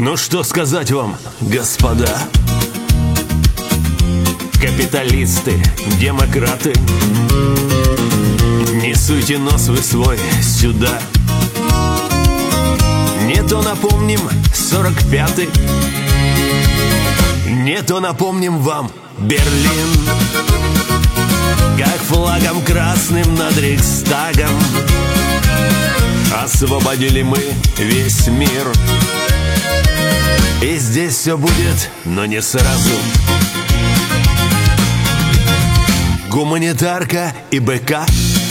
Ну что сказать вам, господа? Капиталисты, демократы, не суйте нос вы свой сюда. Не то напомним 45-й, не то напомним вам Берлин, как флагом красным над Рейхстагом освободили мы весь мир. И здесь все будет, но не сразу. Гуманитарка и БК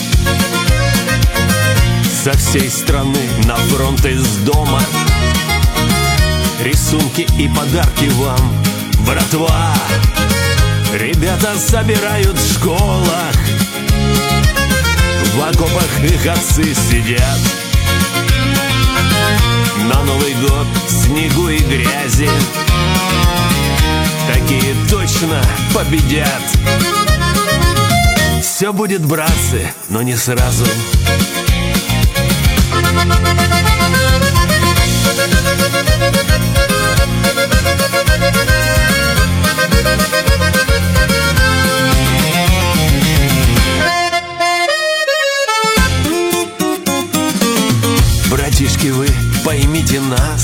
со всей страны на фронт из дома. Рисунки и подарки вам, братва. Ребята собирают в школах, в окопах их отцы сидят. На Новый год в снегу и грязи такие точно победят. Все будет, братцы, но не сразу. Братишки, вы поймите нас,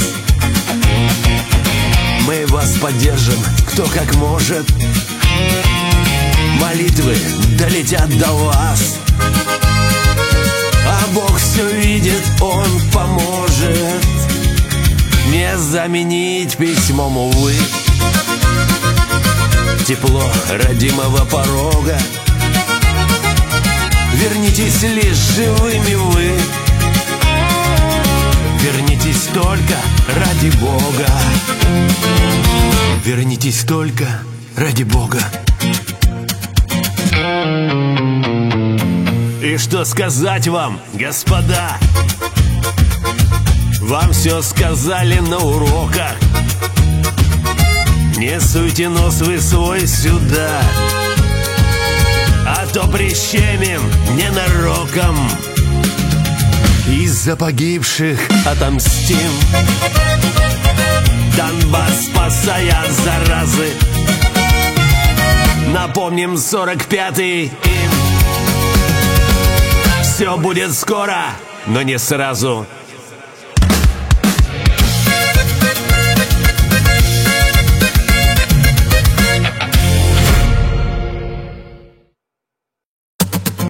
мы вас поддержим, кто как может. Молитвы долетят до вас, а Бог все видит, Он поможет. Не заменить письмом, увы, тепло родимого порога. Вернитесь лишь живыми вы, вернитесь только ради Бога. Вернитесь только ради Бога. И что сказать вам, господа? Вам все сказали на уроках. Не суйте нос вы свой сюда, а то прищемим ненароком. Из-за погибших отомстим, Донбасс спасая от заразы. Напомним 45-й им. Все будет скоро, но не сразу.